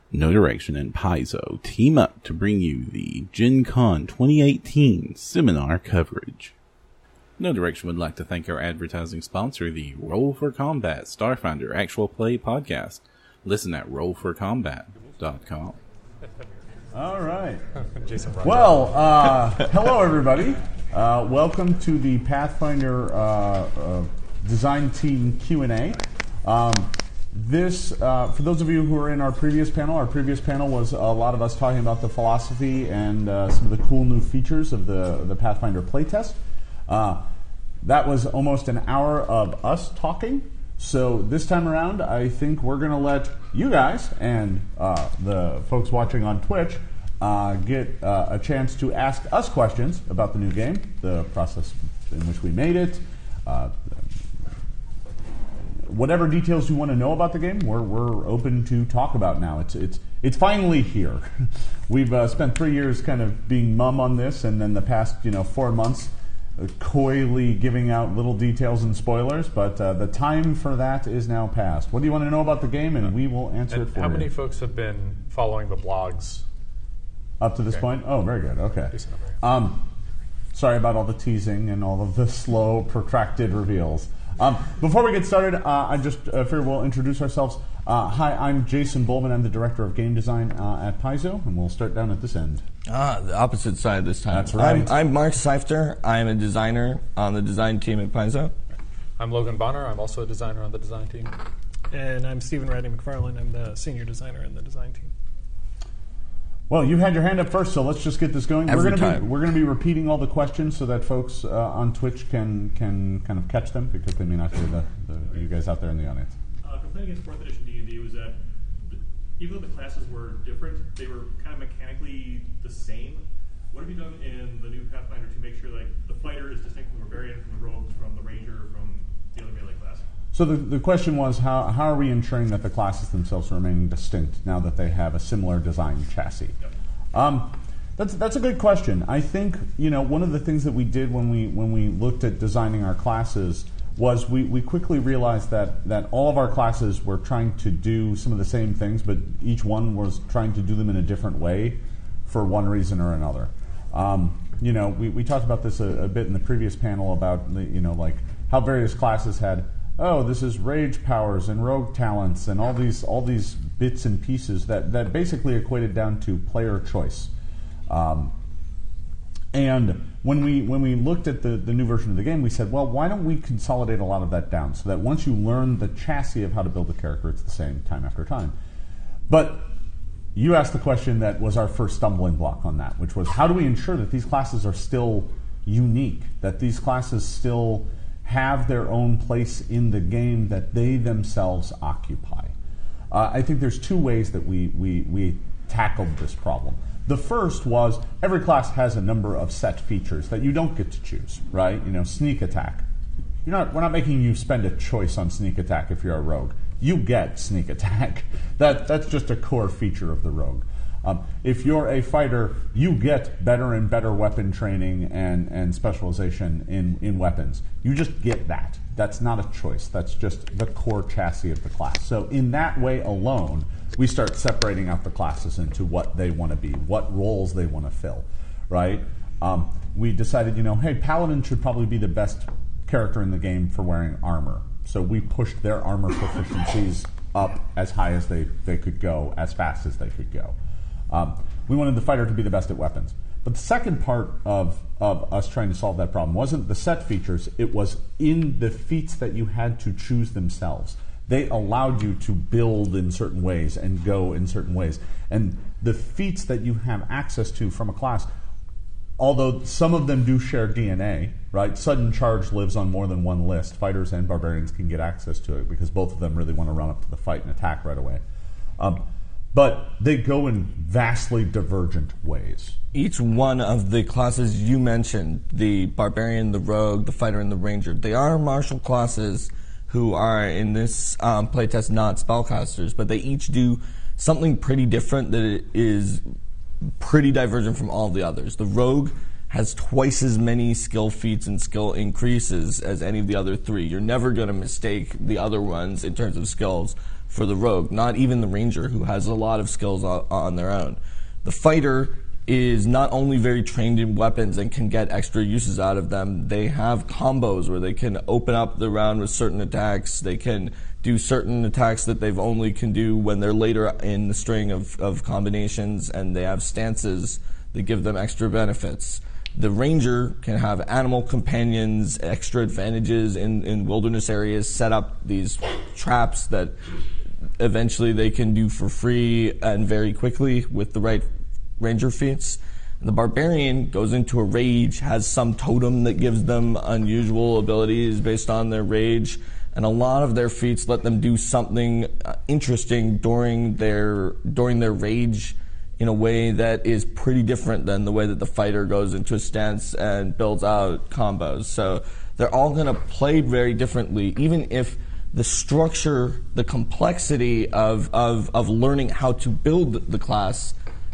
No Direction and Paizo team up to bring you the Gen Con 2018 seminar coverage. No Direction would like to thank our advertising sponsor, the Roll for Combat Starfinder Actual Play Podcast. Listen at rollforcombat.com. All right. Jason Well, hello everybody. Welcome to the Pathfinder Design Team Q&A. This, for those of you who are in our previous panel was a lot of us talking about the philosophy and some of the cool new features of the Pathfinder playtest. That was almost an hour of us talking. So this time around, I think we're going to let you guys and the folks watching on Twitch get a chance to ask us questions about the new game, the process in which we made it, whatever details you want to know about the game, we're open to talk about now. It's finally here. We've spent 3 years kind of being mum on this, and then the past 4 months coyly giving out little details and spoilers. But the time for that is now past. What do you want to know about the game, and we will answer it for you. How many folks have been following the blogs up to this point? Oh, very good. Okay. Sorry about all the teasing and all of the slow, protracted reveals. Before we get started, I just figure we'll introduce ourselves. Hi, I'm Jason Bullman. I'm the Director of Game Design at Paizo, and we'll start down at this end. The opposite side this time. That's right. I'm Mark Seifter. I'm a designer on the design team at Paizo. I'm Logan Bonner. I'm also a designer on the design team. And I'm Stephen Riding McFarlane. I'm the senior designer in the design team. Well, you had your hand up first, so let's just get this going. Every We're time. We're going to be repeating all the questions so that folks on Twitch can kind of catch them, because they may not hear you guys out there in the audience. Complaining against 4th edition D&D was that even though the classes were different, they were kind of mechanically the same. What have you done in the new Pathfinder to make sure like the fighter is distinct from the barbarian, from the rogue, from the ranger, from the other melee class? So the question was, how are we ensuring that the classes themselves are remaining distinct now that they have a similar design chassis? Yep. That's a good question. I think one of the things that we did when we looked at designing our classes was we quickly realized that all of our classes were trying to do some of the same things, but each one was trying to do them in a different way for one reason or another. We talked about this a bit in the previous panel about like how various classes had, this is rage powers and rogue talents and all these bits and pieces that basically equated down to player choice. And when we looked at the new version of the game, we said, well, why don't we consolidate a lot of that down so that once you learn the chassis of how to build a character, it's the same time after time. But you asked the question that was our first stumbling block on that, which was, how do we ensure that these classes are still unique, that these classes still have their own place in the game that they themselves occupy? I think there's two ways that we tackled this problem. The first was every class has a number of set features that you don't get to choose, right? Sneak attack. We're not making you spend a choice on sneak attack if you're a rogue. You get sneak attack. That's just a core feature of the rogue. If you're a fighter, you get better and better weapon training and specialization in weapons. You just get that. That's not a choice. That's just the core chassis of the class. So in that way alone, we start separating out the classes into what they want to be, what roles they want to fill, right? We decided, hey, Paladin should probably be the best character in the game for wearing armor. So we pushed their armor proficiencies up as high as they could go, as fast as they could go. We wanted the fighter to be the best at weapons. But the second part of us trying to solve that problem wasn't the set features, it was in the feats that you had to choose themselves. They allowed you to build in certain ways and go in certain ways. And the feats that you have access to from a class, although some of them do share DNA, right? Sudden Charge lives on more than one list. Fighters and barbarians can get access to it because both of them really want to run up to the fight and attack right away. But they go in vastly divergent ways. Each one of the classes you mentioned, the barbarian, the rogue, the fighter, and the ranger, they are martial classes who are in this playtest not spellcasters, but they each do something pretty different that is pretty divergent from all the others. The rogue has twice as many skill feats and skill increases as any of the other three. You're never going to mistake the other ones in terms of skills for the rogue, not even the ranger, who has a lot of skills on their own. The fighter is not only very trained in weapons and can get extra uses out of them, they have combos where they can open up the round with certain attacks. They can do certain attacks that they've only can do when they're later in the string of combinations, and they have stances that give them extra benefits. The ranger can have animal companions, extra advantages in wilderness areas, set up these traps that eventually they can do for free and very quickly with the right ranger feats. The barbarian goes into a rage, has some totem that gives them unusual abilities based on their rage, and a lot of their feats let them do something interesting during their rage in a way that is pretty different than the way that the fighter goes into a stance and builds out combos. So they're all going to play very differently, even if the structure, the complexity of learning how to build the class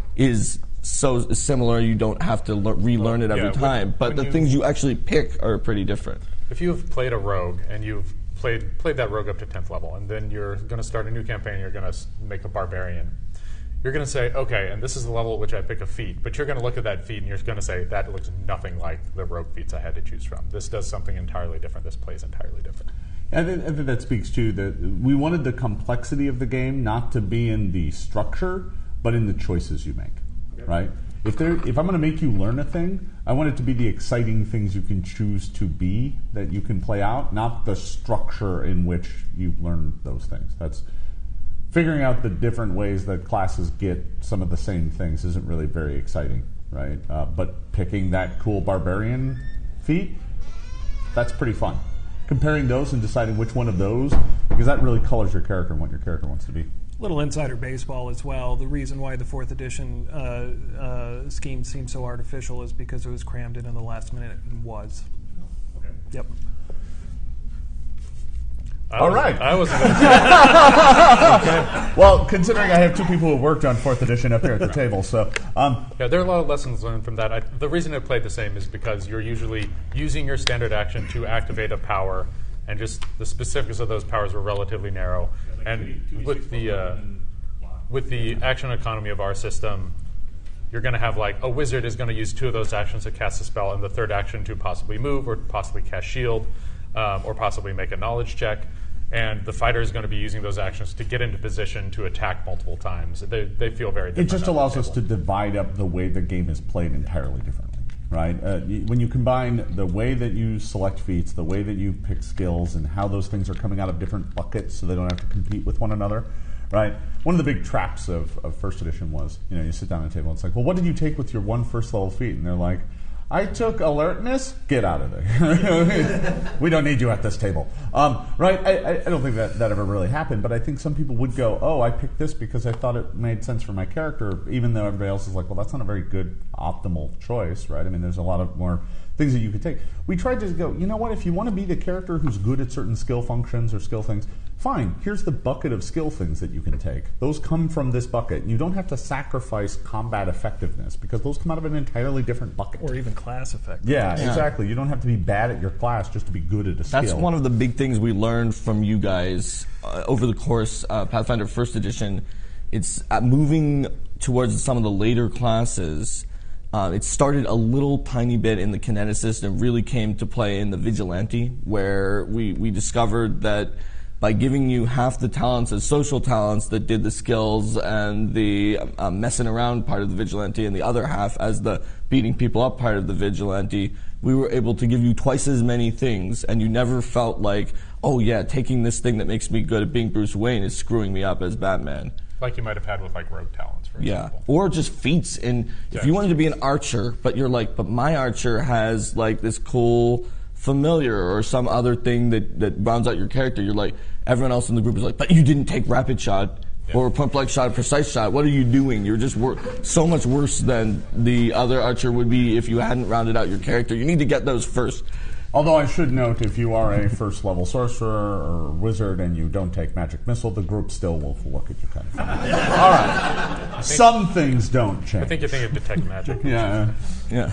is so similar. You don't have to relearn it every time, but the things you actually pick are pretty different. If you've played a rogue and you've played that rogue up to 10th level, and then you're going to start a new campaign, you're going to make a barbarian, you're going to say, okay, and this is the level at which I pick a feat, but you're going to look at that feat and you're going to say, that looks nothing like the rogue feats I had to choose from. This does something entirely different. This plays entirely different. I think that speaks to that we wanted the complexity of the game not to be in the structure, but in the choices you make, right? If I'm going to make you learn a thing, I want it to be the exciting things you can choose to be that you can play out, not the structure in which you've learned those things. That's figuring out the different ways that classes get some of the same things isn't really very exciting, right? But picking that cool barbarian feat, that's pretty fun. Comparing those and deciding which one of those, because that really colors your character and what your character wants to be. Little insider baseball as well. The reason why the 4th edition scheme seems so artificial is because it was crammed in the last minute and was. Okay. Yep. All right. I wasn't going to say Well, considering I have two people who worked on 4th edition up here at the table, so... Yeah, there are a lot of lessons learned from that. The reason it played the same is because you're usually using your standard action to activate a power, and just the specifics of those powers were relatively narrow. Like And with the action economy of our system, you're going to have like a wizard is going to use 2 of those actions to cast a spell, and the 3rd action to possibly move or possibly cast shield, or possibly make a knowledge check. And the fighter is going to be using those actions to get into position to attack multiple times. They feel very different. It just allows us to divide up the way the game is played entirely differently, right? When you combine the way that you select feats, the way that you pick skills, and how those things are coming out of different buckets so they don't have to compete with one another, right? One of the big traps of 1st edition was, you sit down at a table and it's like, well, what did you take with your 1 first level feat? And they're like, I took alertness. Get out of there. We don't need you at this table. Right? I don't think that ever really happened, but I think some people would go, oh, I picked this because I thought it made sense for my character, even though everybody else is like, well, that's not a very good optimal choice, right? I mean, there's a lot of more things that you could take. We tried to go, you know what, if you want to be the character who's good at certain skill functions or skill things, fine, here's the bucket of skill things that you can take. Those come from this bucket. You don't have to sacrifice combat effectiveness because those come out of an entirely different bucket. Or even class effect. Yeah, exactly. You don't have to be bad at your class just to be good at a skill. That's one of the big things we learned from you guys over the course Pathfinder 1st edition. It's moving towards some of the later classes. It started a little tiny bit in the kineticist and really came to play in the vigilante, where we discovered that by giving you half the talents as social talents that did the skills and the messing around part of the vigilante, and the other half as the beating people up part of the vigilante, we were able to give you twice as many things, and you never felt like, oh yeah, taking this thing that makes me good at being Bruce Wayne is screwing me up as Batman. like you might have had with like rogue talents, for example. Or just feats. And if you wanted to be an archer, but you're like, but my archer has like this cool familiar or some other thing that rounds out your character, you're like, everyone else in the group is like, but you didn't take rapid shot or point blank shot, precise shot. What are you doing? You're just so much worse than the other archer would be if you hadn't rounded out your character. You need to get those first. Although I should note, if you are a first-level sorcerer or wizard and you don't take magic missile, the group still will look at you kind of funny. All right. Some things don't change. I think you think of detect magic. Yeah. Yeah.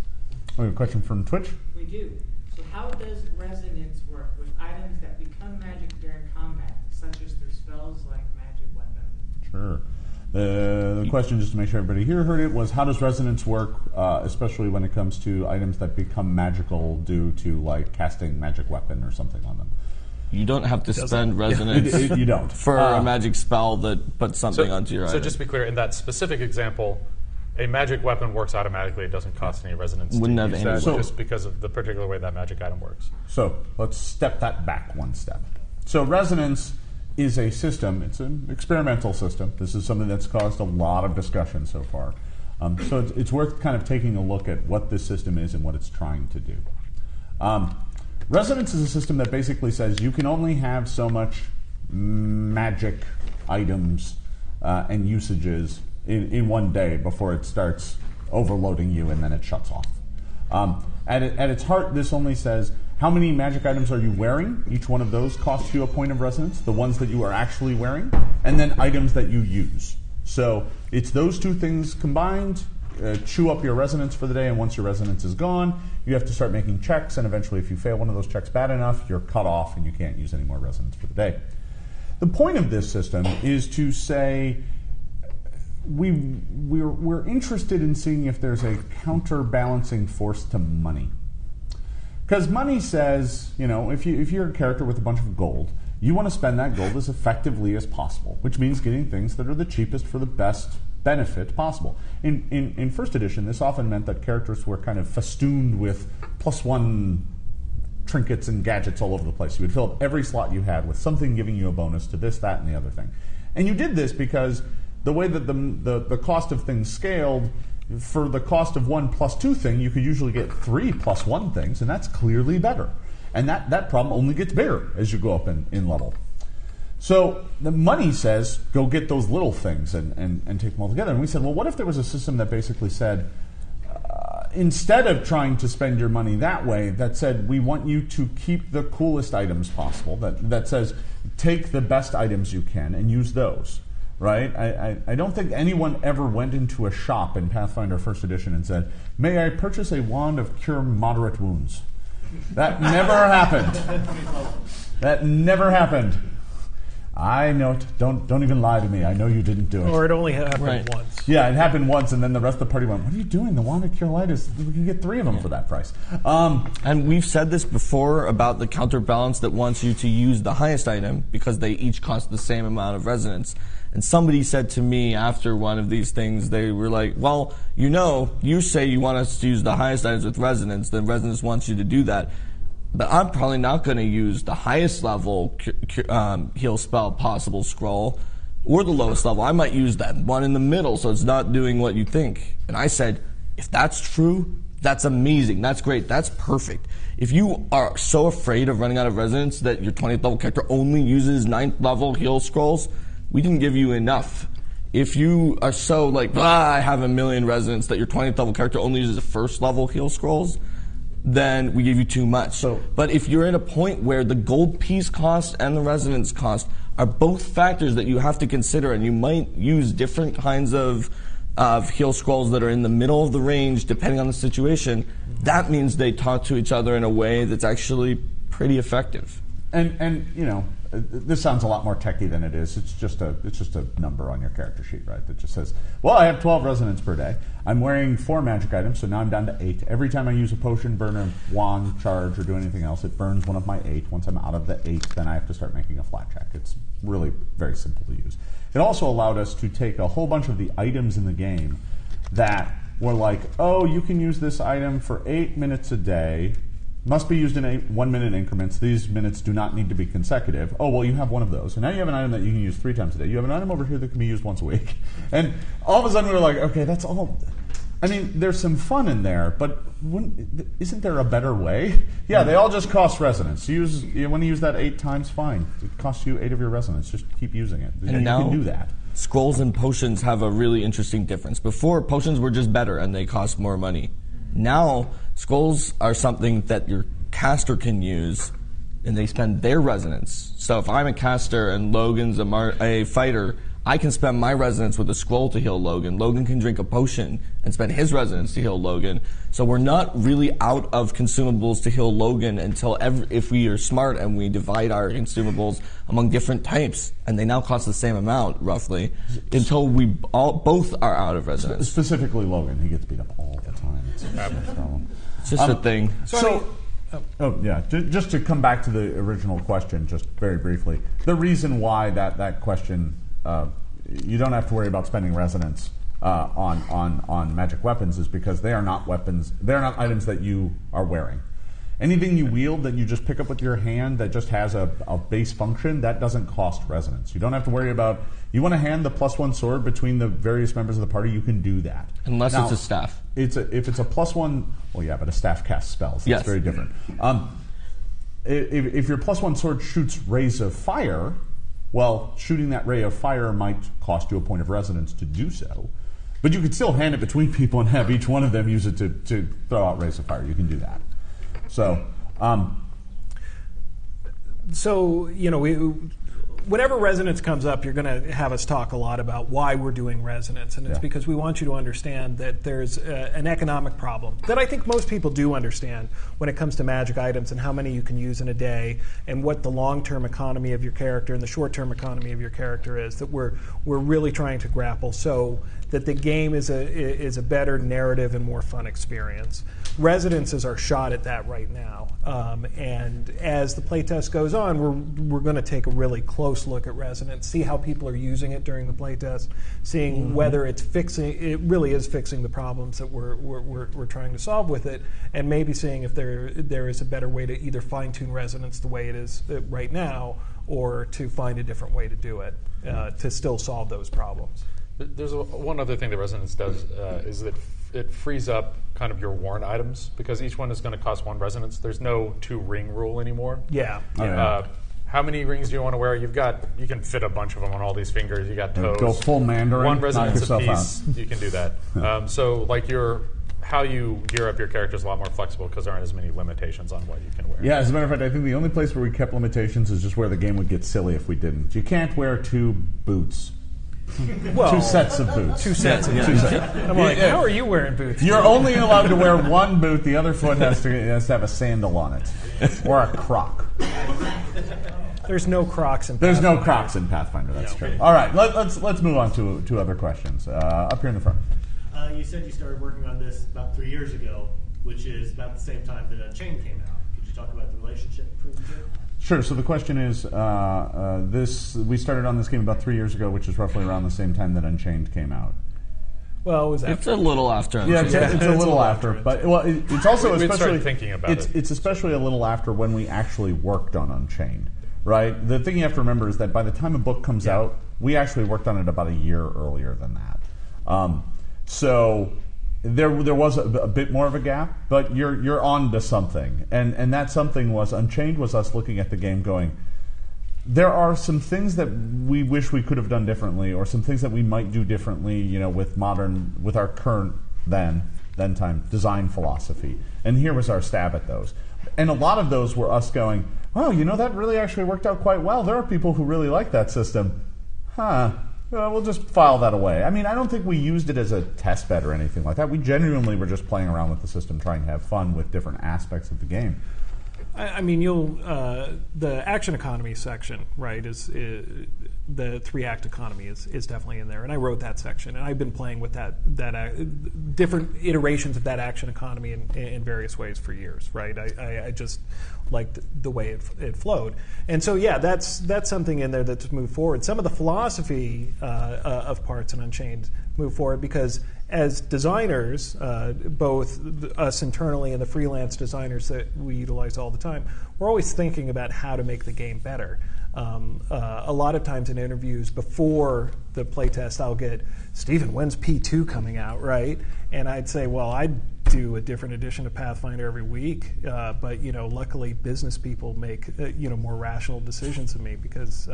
We have a question from Twitch. We do. So how does resonance work with items that become magic during combat, such as their spell spells like magic weapon? Sure. The question, just to make sure everybody here heard it, was how does resonance work, especially when it comes to items that become magical due to like casting magic weapon or something on them? You don't have to spend resonance You don't. for a magic spell that puts something onto your So item. just to be clear, in that specific example, a magic weapon works automatically. It doesn't cost any resonance. Wouldn't to have use any that So- just because of the particular way that magic item works. So let's step that back one step. So resonance is a system. It's an experimental system. This is something that's caused a lot of discussion so far. So it's worth kind of taking a look at what this system is and what it's trying to do. Resonance is a system that basically says you can only have so much magic items and usages in one day before it starts overloading you and then it shuts off. At its heart, this only says how many magic items are you wearing. Each one of those costs you a point of resonance, the ones that you are actually wearing, and then items that you use. So it's those two things combined, chew up your resonance for the day, and once your resonance is gone, you have to start making checks, and eventually if you fail one of those checks bad enough, you're cut off and you can't use any more resonance for the day. The point of this system is to say we're interested in seeing if there's a counterbalancing force to money. Because money says, if you're a character with a bunch of gold, you want to spend that gold as effectively as possible, which means getting things that are the cheapest for the best benefit possible. In first edition, this often meant that characters were kind of festooned with +1 trinkets and gadgets all over the place. You would fill up every slot you had with something giving you a bonus to this, that, and the other thing. And you did this because the way that the cost of things scaled, for the cost of 1 + 2 thing, you could usually get 3 + 1 things, and that's clearly better. And that problem only gets bigger as you go up in level. So the money says, go get those little things and take them all together. And we said, well, what if there was a system that basically said, instead of trying to spend your money that way, that said, we want you to keep the coolest items possible, that says, take the best items you can and use those. Right? I don't think anyone ever went into a shop in Pathfinder 1st Edition and said, may I purchase a wand of cure moderate wounds? That never happened. That never happened. I know it. Don't even lie to me. I know you didn't do it. Or it only happened once. Yeah, it happened once, and then the rest of the party went, what are you doing? The wand of cure light is, we can get 3 of them for that price. And we've said this before about the counterbalance that wants you to use the highest item because they each cost the same amount of resonance. And somebody said to me after one of these things, they were like, well, you say you want us to use the highest items with resonance, then resonance wants you to do that. But I'm probably not going to use the highest level heal spell possible scroll or the lowest level. I might use that one in the middle so it's not doing what you think. And I said, if that's true, that's amazing. That's great. That's perfect. If you are so afraid of running out of resonance that your 20th level character only uses 9th level heal scrolls, we didn't give you enough. If you are so like, I have 1,000,000 resonance that your 20th level character only uses the 1st level heal scrolls, then we give you too much. But if you're at a point where the gold piece cost and the resonance cost are both factors that you have to consider, and you might use different kinds of heal scrolls that are in the middle of the range depending on the situation, that means they talk to each other in a way that's actually pretty effective. And this sounds a lot more techy than it is. It's just a number on your character sheet, right? That just says, well, I have 12 resonance per day. I'm wearing 4 magic items, so now I'm down to 8. Every time I use a potion, burn a wand, charge, or do anything else, it burns one of my 8. Once I'm out of the 8, then I have to start making a flat check. It's really very simple to use. It also allowed us to take a whole bunch of the items in the game that were like, oh, you can use this item for 8 minutes a day. Must be used in 1-minute increments. These minutes do not need to be consecutive. Oh, well, you have one of those. And now you have an item that you can use 3 times a day. You have an item over here that can be used once a week. And all of a sudden we were like, okay, that's all. I mean, there's some fun in there, but isn't there a better way? Yeah, they all just cost resonance. You want to use that 8 times, fine. It costs you 8 of your resonance. Just keep using it. And you now, can do that. Scrolls and potions have a really interesting difference. Before, potions were just better and they cost more money. Now, scrolls are something that your caster can use, and they spend their resonance. So if I'm a caster and Logan's a fighter, I can spend my resonance with a scroll to heal Logan. Logan can drink a potion and spend his resonance to heal Logan. So we're not really out of consumables to heal Logan until if we are smart and we divide our consumables among different types, and they now cost the same amount, roughly, until we both are out of resonance. Specifically Logan. He gets beat up all the time. It's a problem. It's just a thing. Just to come back to the original question, just very briefly, the reason why that question, you don't have to worry about spending resonance on magic weapons is because they are not weapons. They are not items that you are wearing. Anything you wield that you just pick up with your hand that just has a base function, that doesn't cost resonance. You don't have to worry about, you want to hand the +1 sword between the various members of the party, you can do that. Unless it's a staff. If it's a +1, well, yeah, but a staff casts spells. That's very different. If your +1 sword shoots rays of fire, well, shooting that ray of fire might cost you a point of resonance to do so. But you could still hand it between people and have each one of them use it to throw out rays of fire. You can do that. So, whenever resonance comes up, you're going to have us talk a lot about why we're doing resonance, and it's because we want you to understand that there's an economic problem that I think most people do understand when it comes to magic items and how many you can use in a day, and what the long-term economy of your character and the short-term economy of your character is. That we're really trying to grapple so that the game is a better narrative and more fun experience. Resonance is our shot at that right now, and as the playtest goes on, we're going to take a really close look at resonance, see how people are using it during the playtest, seeing whether it really is fixing the problems that we're trying to solve with it, and maybe seeing if there is a better way to either fine-tune resonance the way it is right now, or to find a different way to do it to still solve those problems. There's one other thing that resonance does is that it frees up kind of your worn items, because each one is going to cost 1 resonance. There's no 2-ring rule anymore. Yeah. How many rings do you want to wear? You can fit a bunch of them on all these fingers. You got toes. Go full Mandarin. 1 resonance a piece. You can do that. So like how you gear up your character is a lot more flexible because there aren't as many limitations on what you can wear. Yeah, as a matter of fact, I think the only place where we kept limitations is just where the game would get silly if we didn't. You can't wear 2 boots. Well, 2 sets of boots. 2 sets of boots. I'm like, how are you wearing boots? You're only allowed to wear 1 boot. The other foot has to have a sandal on it, or a croc. There's no Crocs in Pathfinder. There's no Crocs in Pathfinder. That's true. All right, let's move on to other questions. Up here in the front. You said you started working on this about 3 years ago, which is about the same time that Unchained came out. Could you talk about the relationship between the two? Sure. So the question is, we started on this game about 3 years ago, which is roughly around the same time that Unchained came out. Well, it was after. It's a little after. It's a little after, but it's also we especially started thinking about it. It's especially a little after when we actually worked on Unchained. Right. The thing you have to remember is that by the time a book comes out, we actually worked on it about a year earlier than that. So there was a bit more of a gap, but you're on to something, and that something was Unchained was us looking at the game going, there are some things that we wish we could have done differently, or some things that we might do differently, with our current then time design philosophy, and here was our stab at those, and a lot of those were us going, wow, that really actually worked out quite well. There are people who really like that system. We'll just file that away. I mean, I don't think we used it as a test bed or anything like that. We genuinely were just playing around with the system, trying to have fun with different aspects of the game. I mean, the action economy section, right, is the 3-act economy is definitely in there, and I wrote that section, and I've been playing with that different iterations of that action economy in various ways for years, right? I just liked the way it flowed, and so that's something in there that's moved forward. Some of the philosophy of parts and Unchained move forward because as designers, both us internally and the freelance designers that we utilize all the time, we're always thinking about how to make the game better. A lot of times in interviews before the playtest, I'll get, Stephen, when's P2 coming out, right? And I'd say, well, I'd do a different edition of Pathfinder every week, but luckily business people make more rational decisions than me because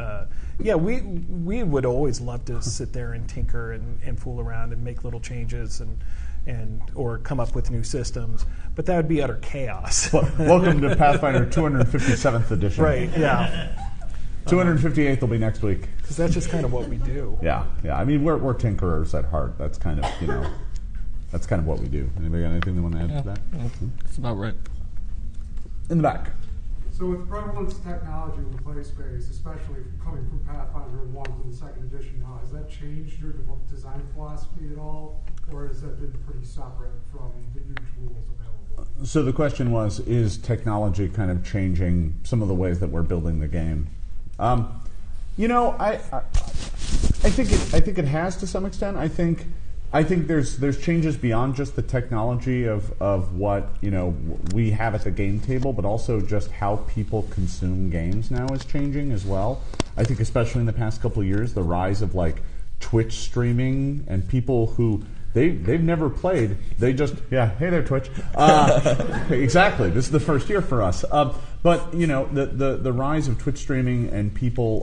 we would always love to sit there and tinker and fool around and make little changes and or come up with new systems, but that would be utter chaos. Welcome to Pathfinder 257th edition. Right, yeah. 258th will be next week. Because that's just kind of what we do. Yeah. I mean, we're tinkerers at heart. That's kind of, that's kind of what we do. Anybody got anything they want to add to that? That's about right. In the back. So with prevalence of technology in the play space, especially coming from Pathfinder 1 to the second edition now, has that changed your design philosophy at all? Or has that been pretty separate from the new tools available? So the question was, is technology kind of changing some of the ways that we're building the game? I think it has to some extent. I think there's changes beyond just the technology of what we have at the game table, but also just how people consume games now is changing as well. I think especially in the past couple of years, the rise of like Twitch streaming and people who they've never played, they just hey there Twitch, exactly. This is the first year for us, but the rise of Twitch streaming and people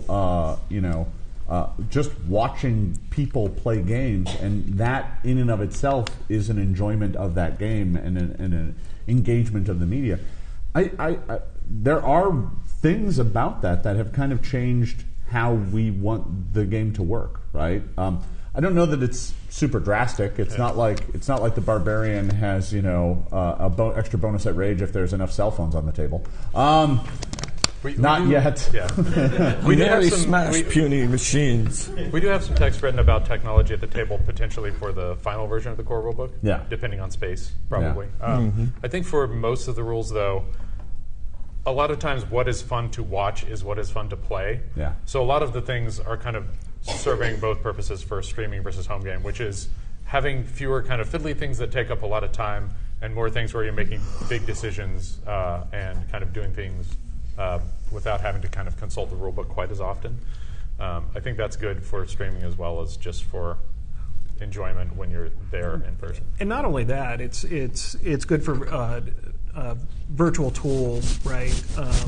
just watching people play games, and that in and of itself is an enjoyment of that game and an engagement of the media. There are things about that have kind of changed how we want the game to work, right? I don't know that it's super drastic. It's not like the Barbarian has extra bonus at Rage if there's enough cell phones on the table. Not yet. Yeah. We nearly smashed puny machines. We do have some text written about technology at the table, potentially for the final version of the core rulebook. Yeah. Depending on space, probably. Yeah. I think for most of the rules, though, a lot of times what is fun to watch is what is fun to play. Yeah. So a lot of the things are kind of serving both purposes for streaming versus home game, which is having fewer kind of fiddly things that take up a lot of time and more things where you're making big decisions and kind of doing things without having to kind of consult the rulebook quite as often. I think that's good for streaming as well as just for enjoyment when you're there in person. And not only that, it's good for virtual tools, right?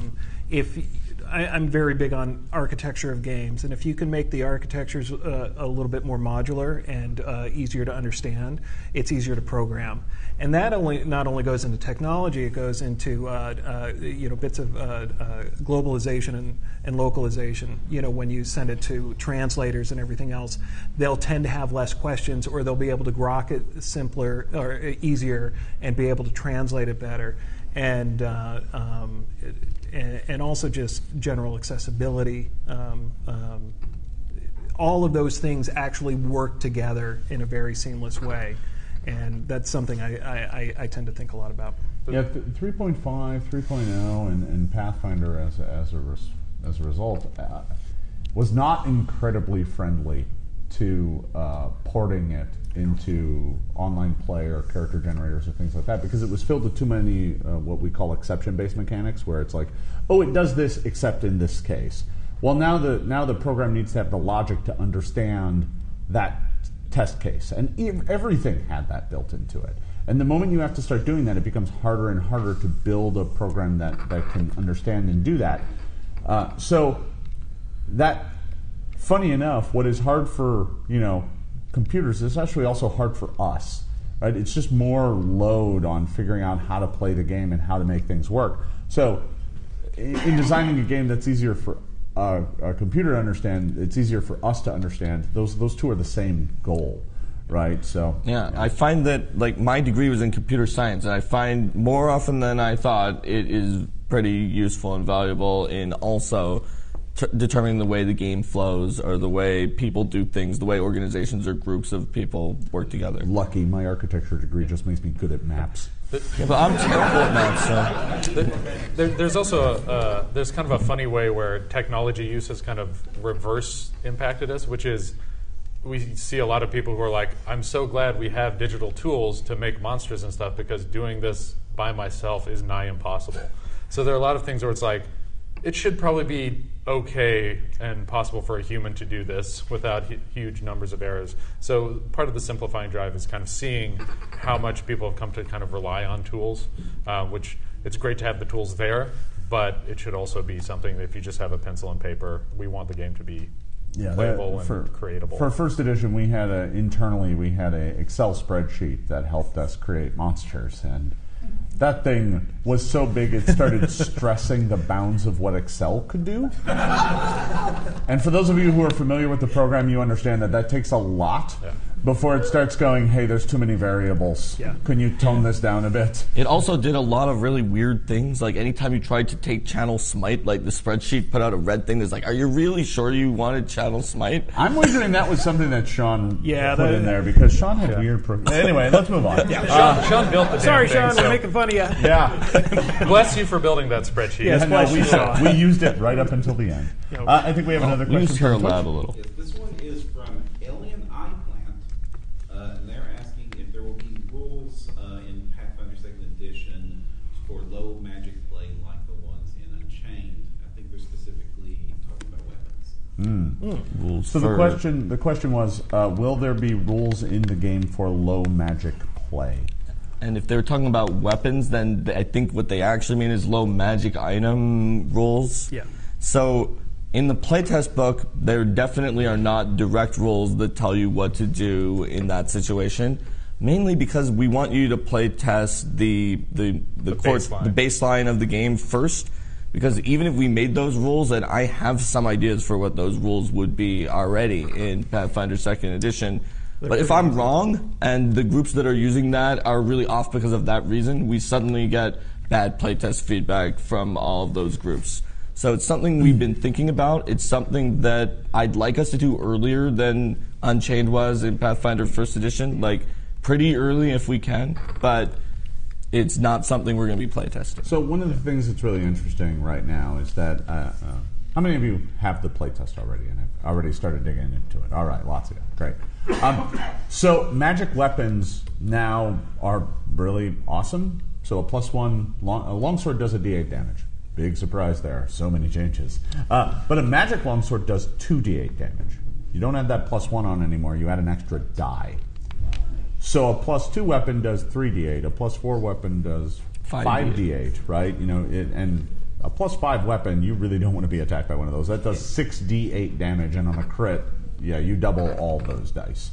I'm very big on architecture of games, and if you can make the architectures a little bit more modular and easier to understand, it's easier to program. And that not only goes into technology, it goes into bits of globalization and localization. When you send it to translators and everything else, they'll tend to have less questions, or they'll be able to grok it simpler or easier and be able to translate it better. And also just general accessibility. All of those things actually work together in a very seamless way. And that's something I tend to think a lot about. Yeah, 3.5, 3.0, and Pathfinder as a result was not incredibly friendly to porting it into online play or character generators or things like that, because it was filled with too many what we call exception-based mechanics, where it's like, oh, it does this except in this case. Well, now the program needs to have the logic to understand that test case, and everything had that built into it. And the moment you have to start doing that, it becomes harder and harder to build a program that can understand and do that. So that, funny enough, what is hard for computers is actually also hard for us, right? It's just more load on figuring out how to play the game and how to make things work. So in designing a game that's easier for a computer to understand, it's easier for us to understand. Those two are the same goal, right? So yeah, I find that my degree was in computer science, and I find more often than I thought it is pretty useful and valuable in also determining the way the game flows, or the way people do things, the way organizations or groups of people work together. Lucky, my architecture degree just makes me good at maps. Yeah, but I'm terrible at maps. So. There's also there's kind of a funny way where technology use has kind of reverse impacted us, which is we see a lot of people who are like, I'm so glad we have digital tools to make monsters and stuff, because doing this by myself is nigh impossible. So there are a lot of things where it's like, it should probably be okay and possible for a human to do this without huge numbers of errors. So part of the simplifying drive is kind of seeing how much people have come to kind of rely on tools, which it's great to have the tools there, but it should also be something that if you just have a pencil and paper, we want the game to be playable and creatable. For first edition, internally we had an Excel spreadsheet that helped us create monsters, and that thing was so big it started stressing the bounds of what Excel could do. And for those of you who are familiar with the program, you understand that takes a lot before it starts going, hey, there's too many variables. Yeah. Can you tone this down a bit? It also did a lot of really weird things. Like anytime you tried to take channel smite, like the spreadsheet put out a red thing that's like, are you really sure you wanted channel smite? I'm wondering that was something that Sean Yeah, put in there because Sean had weird... Anyway, let's move on. Sean built the Sorry, damn Sean, thing, we're making fun of you. Yeah. bless you for building that spreadsheet. Yes, No, bless you, Sean. we used it right up until the end. I think we have another We question. used her from Twitch. lab a little. Yes, this one is from Alien Plant, and they're asking if there will be rules in Pathfinder 2nd Edition for low magic play like the ones in Unchained. I think they're specifically talking about weapons. Rules So for- the question was, will there be rules in the game for low magic play? And if they're talking about weapons, then I think what they actually mean is low magic item rules. Yeah. So in the playtest book, there definitely are not direct rules that tell you what to do in that situation. Mainly because we want you to playtest the baseline of the game first. Because even if we made those rules, and I have some ideas for what those rules would be already in Pathfinder 2nd Edition. But if I'm wrong, and the groups that are using that are really off because of that reason, we suddenly get bad playtest feedback from all of those groups. So it's something we've been thinking about. It's something that I'd like us to do earlier than Unchained was in Pathfinder 1st Edition, like pretty early if we can, but it's not something we're going to be playtesting. So one of the things that's really interesting right now is that how many of you have the playtest already and have already started digging into it? All right, lots of you. Great. So magic weapons now are really awesome. So a +1 a longsword does a d8 damage. Big surprise there. So many changes. But a magic longsword does 2d8 damage. You don't have that +1 on anymore. You add an extra die. So a +2 weapon does 3d8. A +4 weapon does 5d8, right? You know, and a +5 weapon, you really don't want to be attacked by one of those. That does 6d8 damage, and on a crit, yeah, you double all those dice.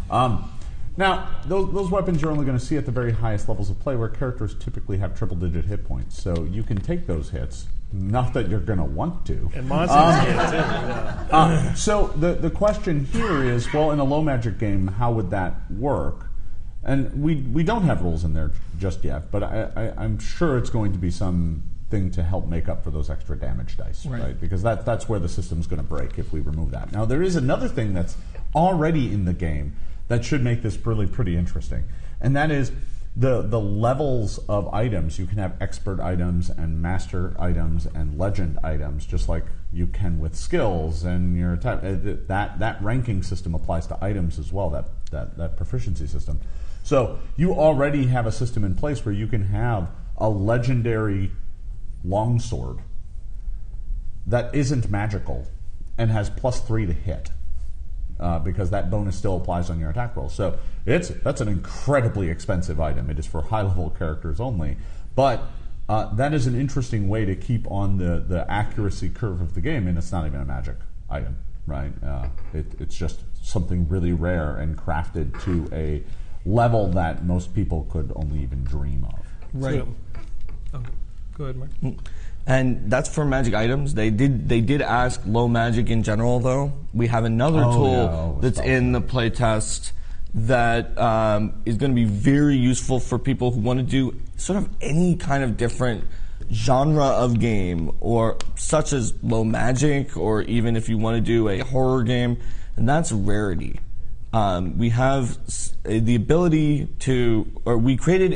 Now, those weapons you're only going to see at the very highest levels of play, where characters typically have triple-digit hit points. So you can take those hits. Not that you're going to want to. And monsters get it too. Yeah. So the question here is, well, in a low magic game, how would that work? And we don't have rules in there just yet, but I'm sure it's going to be something to help make up for those extra damage dice, right? Because that's where the system's going to break if we remove that. Now, there is another thing that's already in the game that should make this really pretty interesting, and that is the levels of items. You can have expert items and master items and legend items, just like you can with skills and your type. That ranking system applies to items as well. That proficiency system. So you already have a system in place where you can have a legendary longsword that isn't magical and has +3 to hit, because that bonus still applies on your attack roll. So that's an incredibly expensive item. It is for high-level characters only, but that is an interesting way to keep on the accuracy curve of the game, and it's not even a magic item, right? It's just something really rare and crafted to a level that most people could only even dream of. Right. So, go ahead, Mark. And that's for magic items. They did ask low magic in general, though. We have another tool that's in the playtest that is going to be very useful for people who want to do sort of any kind of different genre of game, or such as low magic, or even if you want to do a horror game, and that's rarity. We have the ability to, or we created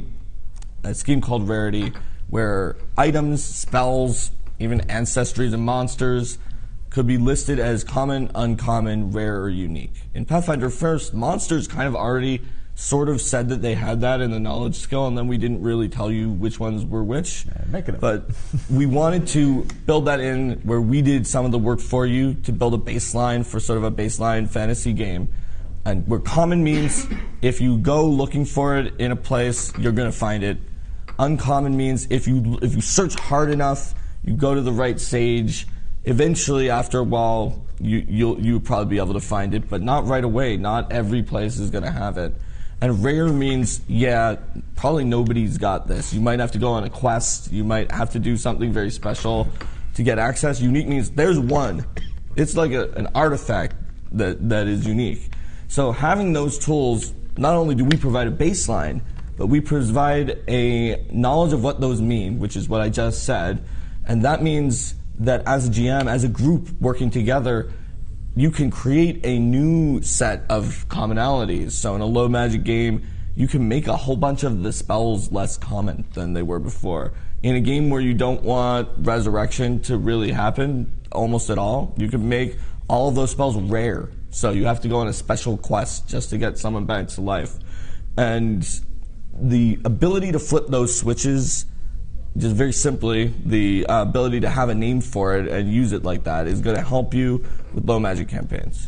a scheme called Rarity, where items, spells, even ancestries and monsters could be listed as common, uncommon, rare, or unique. In Pathfinder 1st, monsters kind of already sort of said that they had that in the knowledge skill, and then we didn't really tell you which ones were which. But we wanted to build that in where we did some of the work for you to build a baseline for sort of a baseline fantasy game. And where common means if you go looking for it in a place, you're going to find it. Uncommon means if you search hard enough, you go to the right sage, eventually after a while you'll probably be able to find it, but not right away. Not every place is going to have it. And rare means, yeah, probably nobody's got this. You might have to go on a quest. You might have to do something very special to get access. Unique means there's one. It's like an artifact that is unique. So having those tools, not only do we provide a baseline, but we provide a knowledge of what those mean, which is what I just said. And that means that as a GM, as a group working together, you can create a new set of commonalities. So in a low magic game, you can make a whole bunch of the spells less common than they were before. In a game where you don't want resurrection to really happen almost at all, you can make all of those spells rare. So you have to go on a special quest just to get someone back to life. And the ability to flip those switches, just very simply, the ability to have a name for it and use it like that is going to help you with low magic campaigns.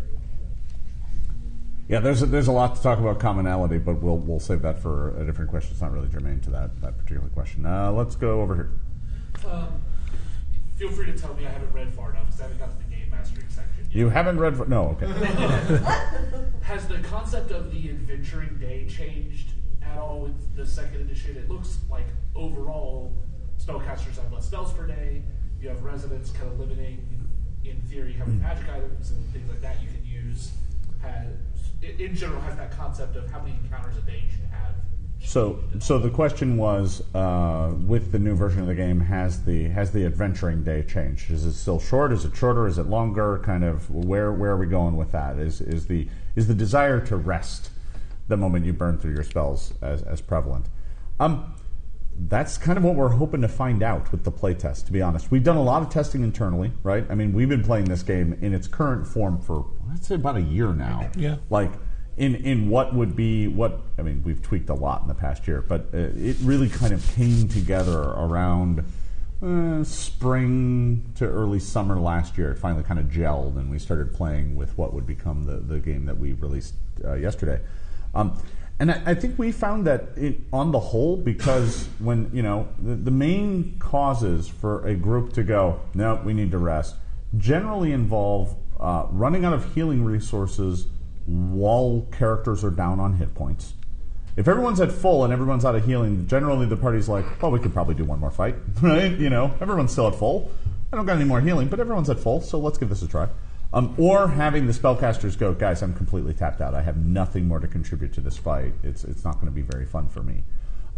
Yeah, there's a lot to talk about commonality, but we'll save that for a different question. It's not really germane to that particular question. Let's go over here. Feel free to tell me I haven't read far enough because I haven't got to the game mastering section yet. You haven't read? No, okay. Has the concept of the adventuring day changed at all with the second edition? It looks like overall spellcasters have less spells per day. You have residents kind of limiting, in theory, having magic items and things like that you can use. In general, has that concept of how many encounters a day you should have. So the question was, with the new version of the game, has the adventuring day changed? Is it still short? Is it shorter? Is it longer? Kind of where are we going with that? Is the desire to rest the moment you burn through your spells as prevalent? That's kind of what we're hoping to find out with the playtest, to be honest. We've done a lot of testing internally, right? I mean, we've been playing this game in its current form for, I'd say, about a year now. Yeah. Like, in what would be, I mean, we've tweaked a lot in the past year, but it really kind of came together around spring to early summer last year. It finally kind of gelled, and we started playing with what would become the game that we released yesterday. And I think we found that on the whole, because when, the main causes for a group to go, no, we need to rest, generally involve running out of healing resources while characters are down on hit points. If everyone's at full and everyone's out of healing, generally the party's like, well, we could probably do one more fight, right? Everyone's still at full. I don't got any more healing, but everyone's at full, so let's give this a try. Or having the spellcasters go, guys, I'm completely tapped out. I have nothing more to contribute to this fight. It's not going to be very fun for me.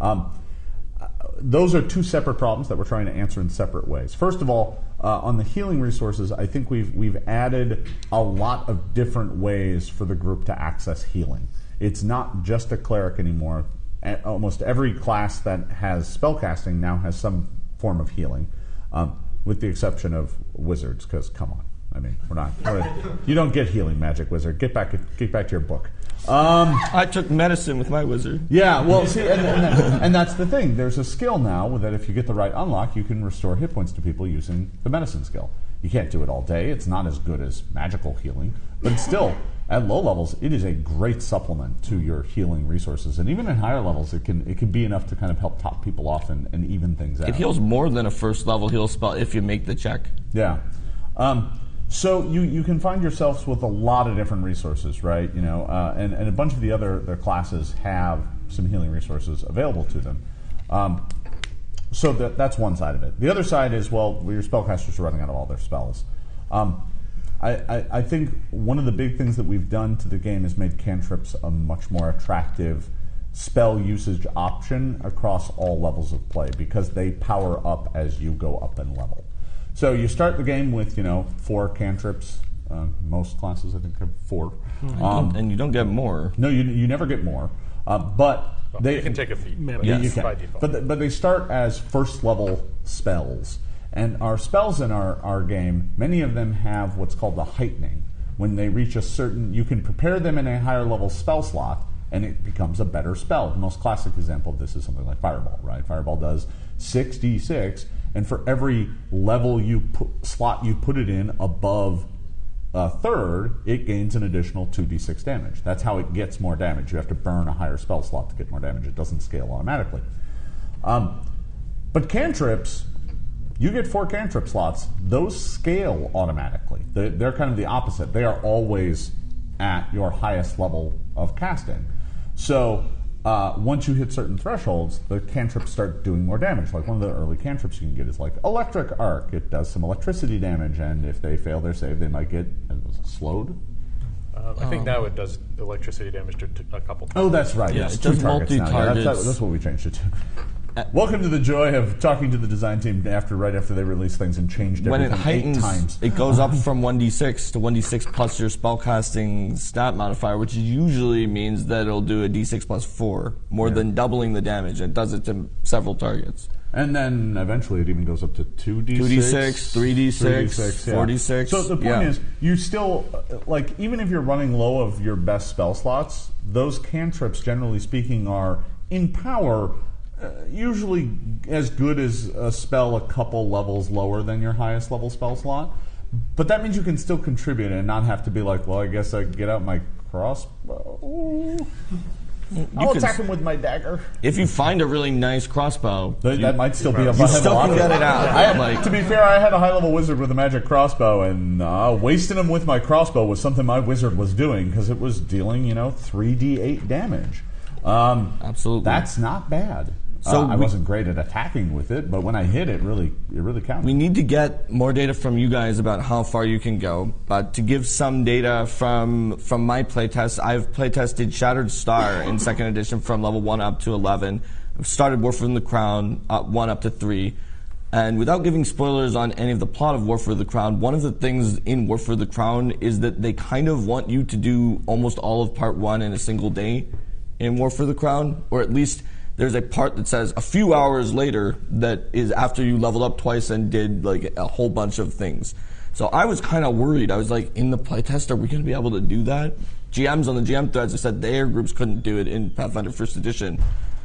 Those are two separate problems that we're trying to answer in separate ways. First of all, on the healing resources, I think we've added a lot of different ways for the group to access healing. It's not just a cleric anymore. Almost every class that has spellcasting now has some form of healing, with the exception of wizards, because come on. I mean, you don't get healing, magic wizard. Get back to your book. I took medicine with my wizard. Yeah, well, see, and that's the thing. There's a skill now that if you get the right unlock, you can restore hit points to people using the medicine skill. You can't do it all day. It's not as good as magical healing, but it's still, at low levels, it is a great supplement to your healing resources. And even at higher levels, it can be enough to kind of help top people off and even things out. It heals more than a first level heal spell if you make the check. Yeah. So you can find yourselves with a lot of different resources, right? And a bunch of the other classes have some healing resources available to them. So that's one side of it. The other side is, well, your spellcasters are running out of all their spells. I think one of the big things that we've done to the game is made cantrips a much more attractive spell usage option across all levels of play because they power up as you go up in level. So you start the game with 4 cantrips. Most classes, I think, have 4. And you don't get more. No, you never get more. But you can take a feat. Yes. You can. By default. But they start as first level spells. And our spells in our game, many of them have what's called the heightening. When they reach a certain, you can prepare them in a higher level spell slot, and it becomes a better spell. The most classic example of this is something like Fireball, right? Fireball does 6d6, and for every level slot you put it in above a third, it gains an additional 2d6 damage. That's how it gets more damage. You have to burn a higher spell slot to get more damage. It doesn't scale automatically. But cantrips, you get 4 cantrip slots. Those scale automatically. They're kind of the opposite. They are always at your highest level of casting. So once you hit certain thresholds, the cantrips start doing more damage. Like one of the early cantrips you can get is like Electric Arc. It does some electricity damage, and if they fail their save, they might get slowed. I think now it does electricity damage to a couple times. Oh, that's right. Yeah, Yes, it 2 does targets now. Yeah, multi-targets. that's what we changed it to. Welcome to the joy of talking to the design team right after they released things and changed When everything it heightens, 8 times. it goes up from 1d6 to 1d6 plus your spellcasting stat modifier, which usually means that it'll do a d6 plus 4, more than doubling the damage. It does it to several targets. And then eventually it even goes up to 2d6, 2d6, 3d6, 4d6. So the point is, you still, like, even if you're running low of your best spell slots, those cantrips, generally speaking, are, in power, usually as good as a spell a couple levels lower than your highest level spell slot. But that means you can still contribute and not have to be like, well, I guess I get out my crossbow. I'll attack him with my dagger. If you find a really nice crossbow, That might still be a you still can get it out. To be fair, I had a high-level wizard with a magic crossbow, and wasting him with my crossbow was something my wizard was doing because it was dealing, 3d8 damage. Absolutely. That's not bad. So I wasn't great at attacking with it, but when I hit it, really counted. We need to get more data from you guys about how far you can go. But to give some data from my playtest, I've playtested Shattered Star in 2nd edition from level 1 up to 11. I've started War for the Crown 1 up to 3. And without giving spoilers on any of the plot of War for the Crown, one of the things in War for the Crown is that they kind of want you to do almost all of part 1 in a single day in War for the Crown, or at least there's a part that says a few hours later that is after you leveled up twice and did like a whole bunch of things. So I was kind of worried. I was like, in the playtest, are we going to be able to do that? GMs on the GM threads have said their groups couldn't do it in Pathfinder 1st edition.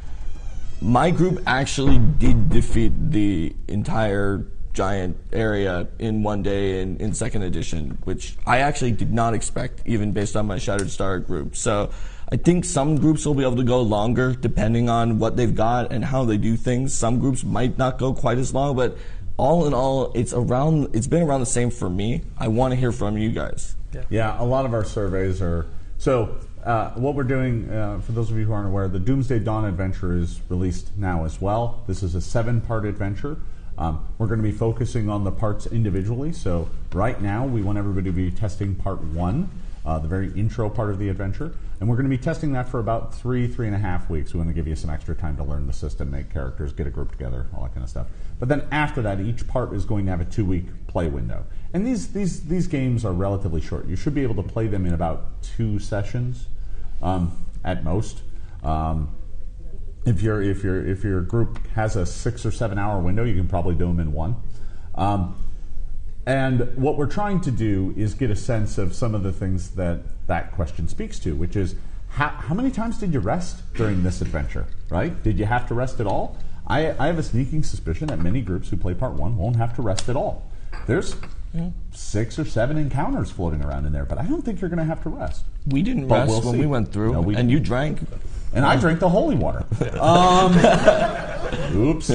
My group actually did defeat the entire giant area in one day in 2nd edition, which I actually did not expect, even based on my Shattered Star group. So I think some groups will be able to go longer depending on what they've got and how they do things. Some groups might not go quite as long, but all in all, it's been around the same for me. I want to hear from you guys. Yeah, a lot of our surveys are... So what we're doing, for those of you who aren't aware, the Doomsday Dawn adventure is released now as well. This is a 7-part adventure. We're going to be focusing on the parts individually. So right now, we want everybody to be testing part 1, the very intro part of the adventure. And we're going to be testing that for about 3.5 weeks. We want to give you some extra time to learn the system, make characters, get a group together, all that kind of stuff. But then after that, each part is going to have a 2-week play window. And these games are relatively short. You should be able to play them in about 2 sessions at most. If your group has a 6 or 7 hour window, you can probably do them in 1. And what we're trying to do is get a sense of some of the things that question speaks to, which is how many times did you rest during this adventure, right? Did you have to rest at all? I have a sneaking suspicion that many groups who play part 1 won't have to rest at all. There's 6 or 7 encounters floating around in there, but I don't think you're going to have to rest. We didn't But rest we'll when see. we went through, No, and you drank. And I drank the holy water. Oops.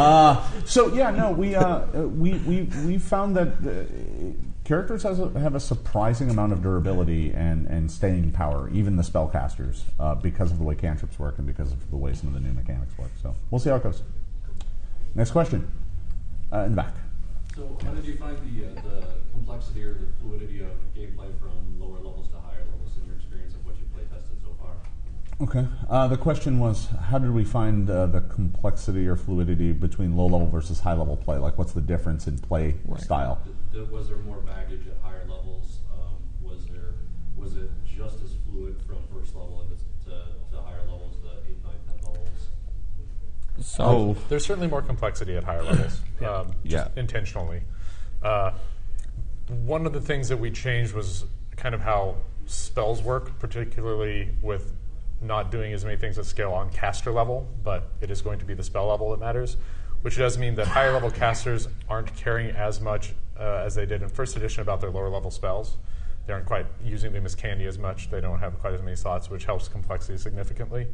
We found that characters have a surprising amount of durability and staying power, even the spellcasters, because of the way cantrips work and because of the way some of the new mechanics work. So we'll see how it goes. Next question. In the back. So how did you find the complexity or the fluidity of gameplay from lower levels to higher levels in your experience of what you play tested so far? Okay. The question was, how did we find the complexity or fluidity between low-level versus high-level play? Like, what's the difference in play style? Was there more baggage at higher levels? Was it just as fluid from first level to higher levels, the 8, 9, 10 levels? So there's certainly more complexity at higher levels, just intentionally. One of the things that we changed was kind of how spells work, particularly with not doing as many things at scale on caster level, but it is going to be the spell level that matters, which does mean that higher level casters aren't caring as much as they did in first edition about their lower level spells. They aren't quite using them as candy as much. They don't have quite as many slots, which helps complexity significantly.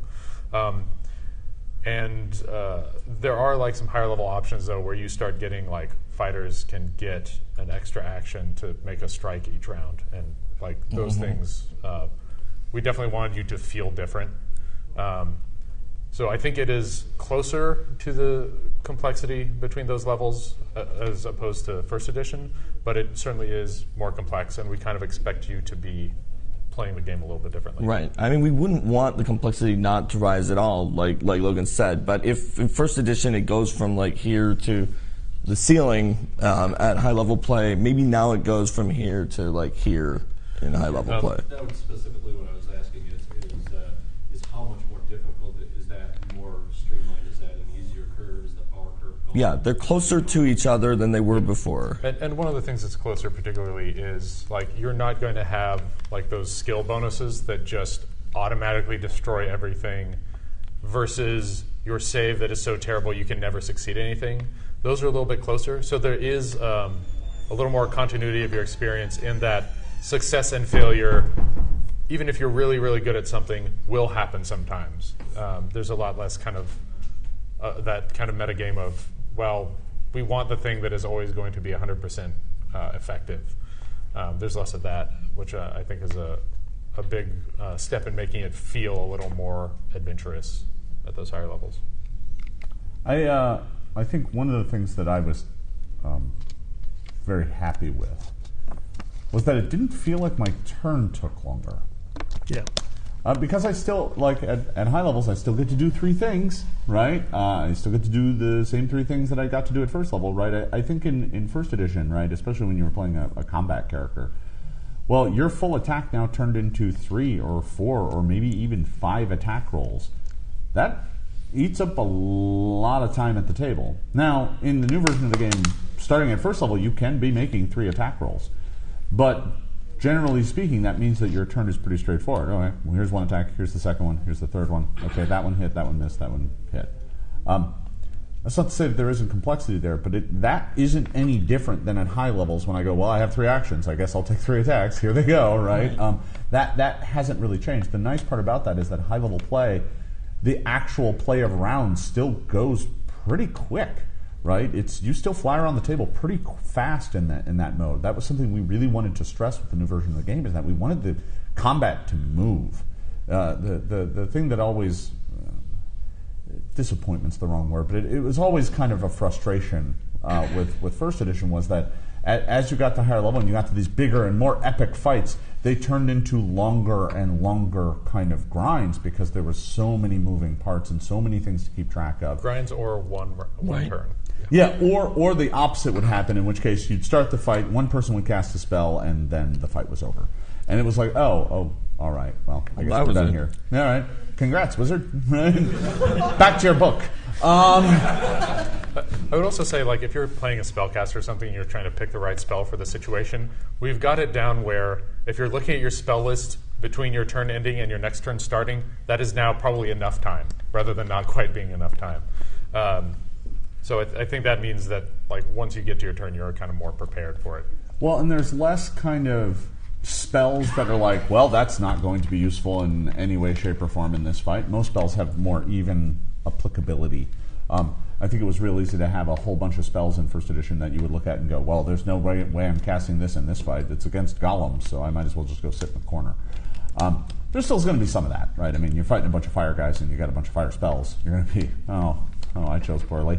There are like some higher level options though, where you start getting like fighters can get an extra action to make a strike each round, and like those things. We definitely wanted you to feel different. So I think it is closer to the complexity between those levels as opposed to first edition, but it certainly is more complex, and we kind of expect you to be playing the game a little bit differently. Right. I mean, we wouldn't want the complexity not to rise at all, like Logan said. But if in first edition it goes from like here to the ceiling at high level play, maybe now it goes from here to like here in high level play. That was specifically what I was asking is how much more difficult is that? More streamlined? Is that an easier curve? Is the power curve? Yeah, they're closer to each other than they were before. And one of the things that's closer particularly is like you're not going to have like those skill bonuses that just automatically destroy everything versus your save that is so terrible you can never succeed at anything. Those are a little bit closer. So there is a little more continuity of your experience in that success and failure, even if you're really, really good at something, will happen sometimes. There's a lot less kind of that kind of metagame of, well, we want the thing that is always going to be 100% effective. There's less of that, which I think is a big step in making it feel a little more adventurous at those higher levels. I think one of the things that I was very happy with was that it didn't feel like my turn took longer. Yeah. Because I still, like, at high levels, I still get to do 3 things, right? I still get to do the same 3 things that I got to do at first level, right? I think in first edition, right, especially when you were playing a combat character, well, your full attack now turned into 3 or 4 or maybe even 5 attack rolls. That eats up a lot of time at the table. Now, in the new version of the game, starting at first level, you can be making 3 attack rolls. But generally speaking, that means that your turn is pretty straightforward. Okay, well, here's 1 attack, here's the second one, here's the third one. Okay, that one hit, that one missed, that one hit. That's not to say that there isn't complexity there, but that isn't any different than at high levels when I go, well, I have 3 actions, I guess I'll take 3 attacks, here they go, right? That hasn't really changed. The nice part about that is that high level play, the actual play of rounds still goes pretty quick, right? You still fly around the table pretty fast in that mode. That was something we really wanted to stress with the new version of the game, is that we wanted the combat to move. The thing that always disappointment's the wrong word, but it was always kind of a frustration with first edition was that as you got to higher level and you got to these bigger and more epic fights, they turned into longer and longer kind of grinds because there were so many moving parts and so many things to keep track of. Grinds or one turn. Yeah, or the opposite would happen, in which case you'd start the fight, one person would cast a spell, and then the fight was over. And it was like, oh, all right, well, I guess we're done here. All right, congrats, wizard. Back to your book. I would also say, like, if you're playing a spellcaster or something and you're trying to pick the right spell for the situation, we've got it down where if you're looking at your spell list between your turn ending and your next turn starting, that is now probably enough time, rather than not quite being enough time. So I think that means that, like, once you get to your turn, you're kind of more prepared for it. Well, and there's less kind of spells that are like, well, that's not going to be useful in any way, shape, or form in this fight. Most spells have more even applicability. I think it was real easy to have a whole bunch of spells in first edition that you would look at and go, well, there's no way I'm casting this in this fight. It's against golems, so I might as well just go sit in the corner. There still is going to be some of that, right? I mean, you're fighting a bunch of fire guys and you got a bunch of fire spells. You're going to be, oh, I chose poorly.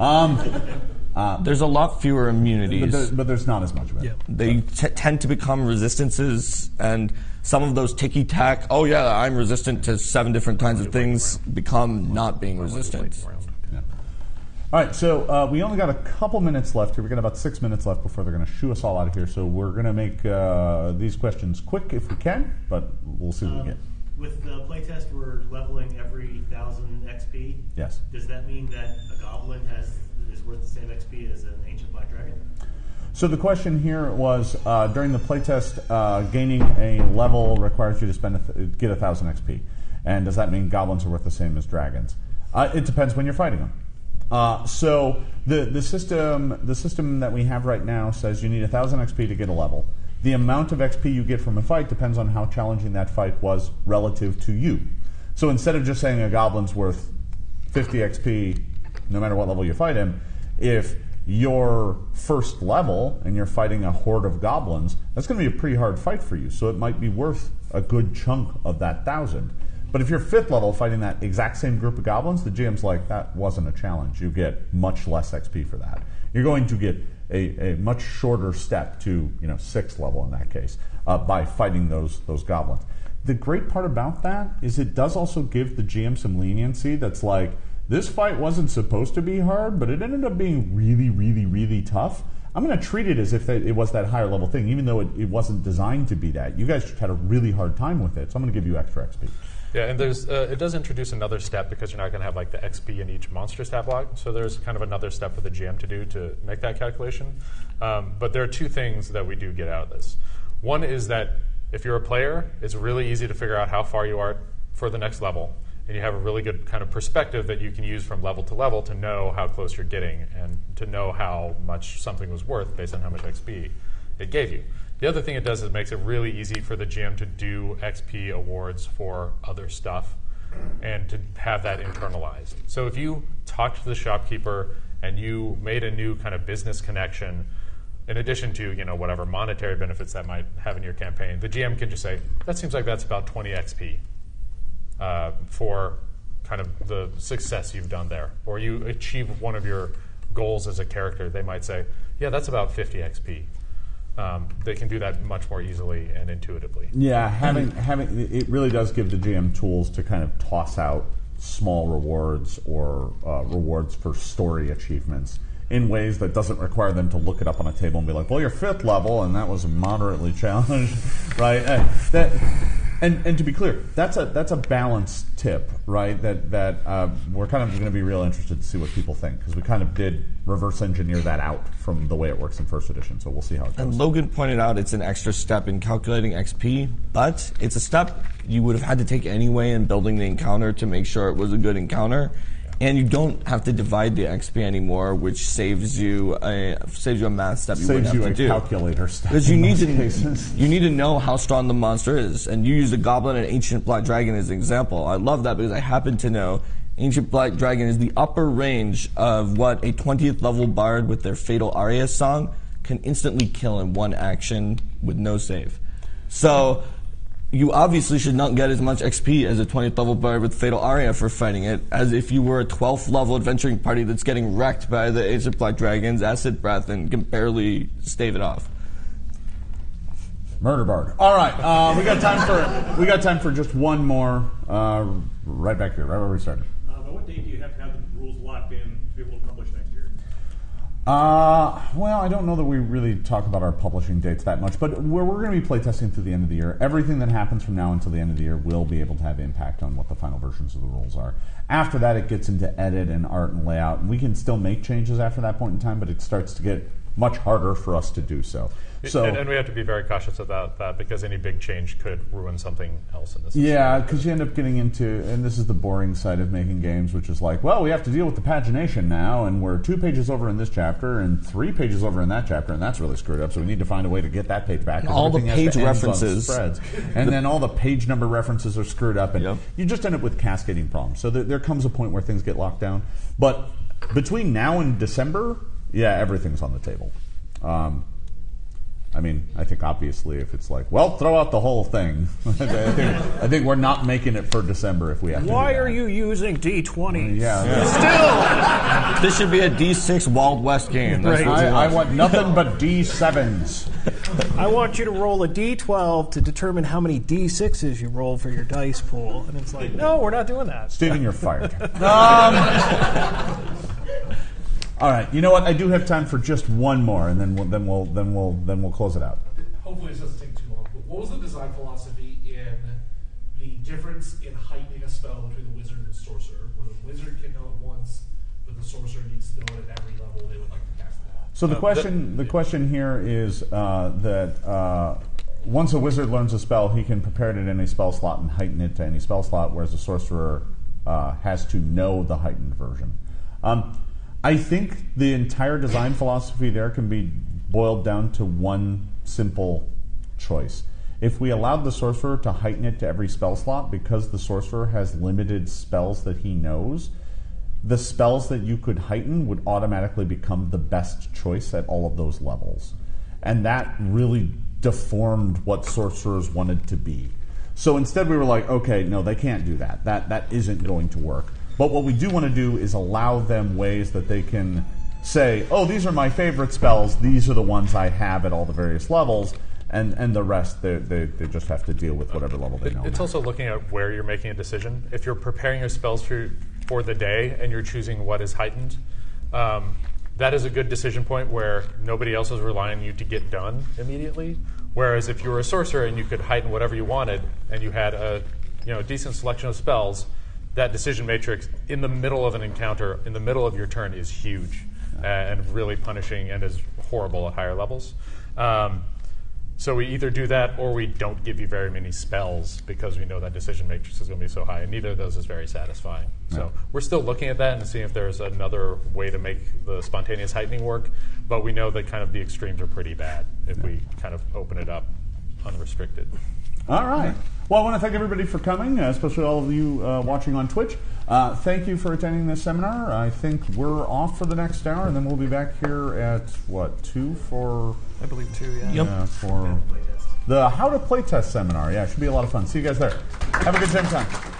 There's a lot fewer immunities. But there's not as much of it. Yeah. They tend to become resistances, and some of those ticky-tack, oh yeah, I'm resistant to 7 different kinds of things, become not being resistant. Yeah. All right, so we only got a couple minutes left here. We've got about 6 minutes left before they're going to shoo us all out of here. So we're going to make these questions quick if we can, but we'll see what we get. With the playtest, we're leveling every 1,000 XP. Yes. Does that mean that a goblin is worth the same XP as an ancient black dragon? So the question here was, during the playtest, gaining a level requires you to get 1,000 XP. And does that mean goblins are worth the same as dragons? It depends when you're fighting them. So the system that we have right now says you need 1,000 XP to get a level. The amount of XP you get from a fight depends on how challenging that fight was relative to you. So instead of just saying a goblin's worth 50 XP no matter what level you fight him, if you're first level and you're fighting a horde of goblins, that's going to be a pretty hard fight for you. So it might be worth a good chunk of that 1,000. But if you're 5th level fighting that exact same group of goblins, the GM's like, that wasn't a challenge. You get much less XP for that. You're going to get a much shorter step to 6th level in that case by fighting those goblins. The great part about that is it does also give the GM some leniency that's like, this fight wasn't supposed to be hard, but it ended up being really, really, really tough. I'm going to treat it as if it was that higher level thing, even though it wasn't designed to be that. You guys just had a really hard time with it, so I'm going to give you extra XP. Yeah, and there's it does introduce another step because you're not going to have like the XP in each monster stat block. So there's kind of another step for the GM to do to make that calculation. But there are 2 things that we do get out of this. One is that if you're a player, it's really easy to figure out how far you are for the next level. And you have a really good kind of perspective that you can use from level to level to know how close you're getting and to know how much something was worth based on how much XP it gave you. The other thing it does is it makes it really easy for the GM to do XP awards for other stuff and to have that internalized. So if you talked to the shopkeeper and you made a new kind of business connection, in addition to whatever monetary benefits that might have in your campaign, the GM can just say, that seems like that's about 20 XP for kind of the success you've done there. Or you achieve one of your goals as a character, they might say, yeah, that's about 50 XP. They can do that much more easily and intuitively. Yeah, having it really does give the GM tools to kind of toss out small rewards or rewards for story achievements in ways that doesn't require them to look it up on a table and be like, well, you're 5th level and that was moderately challenged, right? And to be clear, that's a balanced tip, right? That we're kind of going to be real interested to see what people think because we kind of did reverse engineer that out from the way it works in 1st edition. So we'll see how it goes. And Logan pointed out it's an extra step in calculating XP, but it's a step you would have had to take anyway in building the encounter to make sure it was a good encounter. And you don't have to divide the XP anymore, which saves you a math step you wouldn't have to do. Saves you a calculator step. Because you need to know how strong the monster is. And you use a goblin and ancient black dragon as an example. I love that because I happen to know ancient black dragon is the upper range of what a 20th level bard with their Fatal Aria song can instantly kill in one action with no save. So you obviously should not get as much XP as a 20th level bard with Fatal Aria for fighting it as if you were a 12th level adventuring party that's getting wrecked by the Ancient Black Dragon's acid breath and can barely stave it off. Murder Bard. All right, we got time for just one more. Right back here, right where we started. By what date do you have to have the rules locked in to be able to publish next year? Well, I don't know that we really talk about our publishing dates that much, but we're going to be playtesting through the end of the year. Everything that happens from now until the end of the year will be able to have impact on what the final versions of the rules are. After that, it gets into edit and art and layout, and we can still make changes after that point in time, but it starts to get much harder for us to do so. And we have to be very cautious about that because any big change could ruin something else in this. Yeah, because you end up getting into, and this is the boring side of making games, which is like, well, we have to deal with the pagination now, and we're 2 pages over in this chapter and 3 pages over in that chapter, and that's really screwed up. So we need to find a way to get that page back. And all the page references, and then all the page number references are screwed up, and you just end up with cascading problems. So there comes a point where things get locked down. But between now and December, yeah, everything's on the table. I mean, I think obviously if it's like, well, throw out the whole thing. I think we're not making it for December if we have to. Why are you using D20? Yeah. Still! This should be a D6 Wild West game. That's Right. what you I want nothing but D7s. I want you to roll a D12 to determine how many D6s you roll for your dice pool. And it's like, no, we're not doing that. Steven, you're fired. All right. You know what? I do have time for just one more, and then we'll close it out. Hopefully, this doesn't take too long. But what was the design philosophy in the difference in heightening a spell between the wizard and the sorcerer, where the wizard can know it once, but the sorcerer needs to know it at every level they would like to cast it at? So the question here is that once a wizard learns a spell, he can prepare it at any spell slot and heighten it to any spell slot, whereas a sorcerer has to know the heightened version. I think the entire design philosophy there can be boiled down to one simple choice. If we allowed the sorcerer to heighten it to every spell slot, because the sorcerer has limited spells that he knows, the spells that you could heighten would automatically become the best choice at all of those levels. And that really deformed what sorcerers wanted to be. So instead we were like, okay, no, they can't do that. That isn't going to work. But what we do want to do is allow them ways that they can say, oh, these are my favorite spells. These are the ones I have at all the various levels. And the rest, they just have to deal with whatever level they know. It's also looking at where you're making a decision. If you're preparing your spells for the day and you're choosing what is heightened, that is a good decision point where nobody else is relying on you to get done immediately. Whereas if you were a sorcerer and you could heighten whatever you wanted and you had a decent selection of spells, that decision matrix in the middle of an encounter, in the middle of your turn, is huge and really punishing and is horrible at higher levels. So we either do that or we don't give you very many spells because we know that decision matrix is going to be so high, and neither of those is very satisfying. Yeah. So we're still looking at that and seeing if there's another way to make the spontaneous heightening work, but we know that kind of the extremes are pretty bad if we kind of open it up unrestricted. All right. Well, I want to thank everybody for coming, especially all of you watching on Twitch. Thank you for attending this seminar. I think we're off for the next hour, and then we'll be back here at, 2 for... I believe 2, yeah. Yeah, for the How to Playtest seminar. Yeah, it should be a lot of fun. See you guys there. Have a good time.